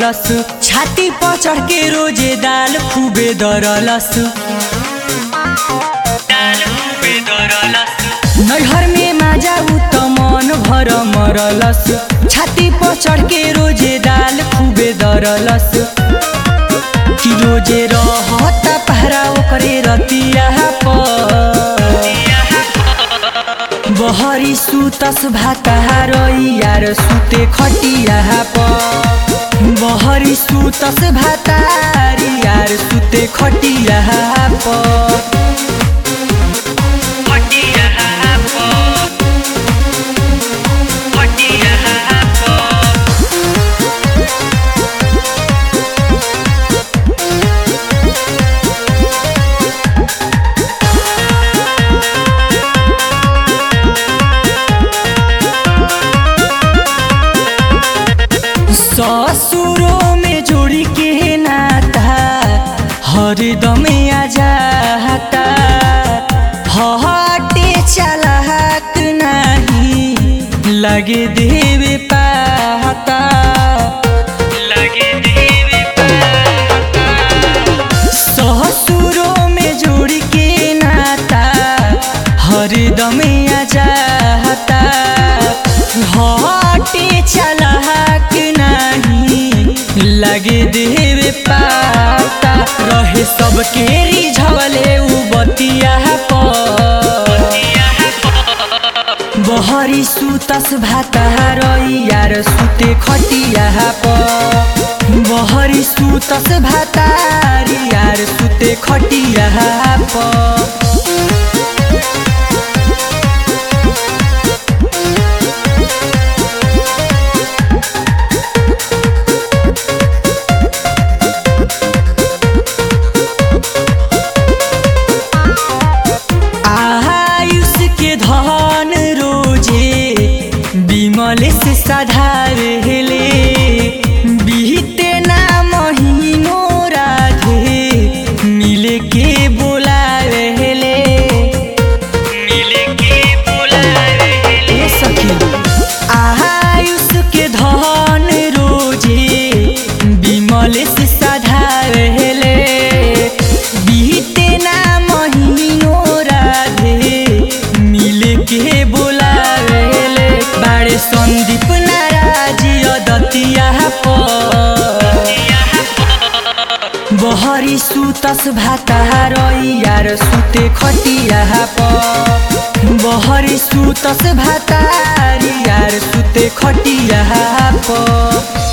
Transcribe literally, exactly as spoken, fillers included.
दरलस छाती पर चढ़ के रोजे दाल खूबे दरलस नैहर में माजा उ त मन भर मरलस छाती पर चढ़ के रोजे दाल खूबे दरलस कि रोजे रहता पहरा ओकरे रतिया बहरी सुतस भातार यार सुते खटिया पर बहरी सुतस भातार यार सुते खटिया पर ससुरों में जोड़ी के नाता हरदम आ जाता हटे चालाक नहीं लगे देवे पाता लगे देवे पाता ससुरों में जोड़ी के नाता हरदम आ जाता हटे चालाक लगे देवे पाता रहे सबके रिझवले उ बतिया पर बहरी सुतस भातार यार सुते खटिया पर बहरी सुतस भातार यार सुते खटिया पर से साधारेले बीते ना महीनो राधे मिले के बोलावेले मिले के बोलावेले सखी आयुष के धन रोजे बिमल से साधारेले बीते ना महीनो राधे मिले के बोलावेले बाड़े संदीप नाराज अदतिया बहरी सुतस भातार यार सुते खटिया पर बहरी सुतस भातार यार सुते खटिया पर।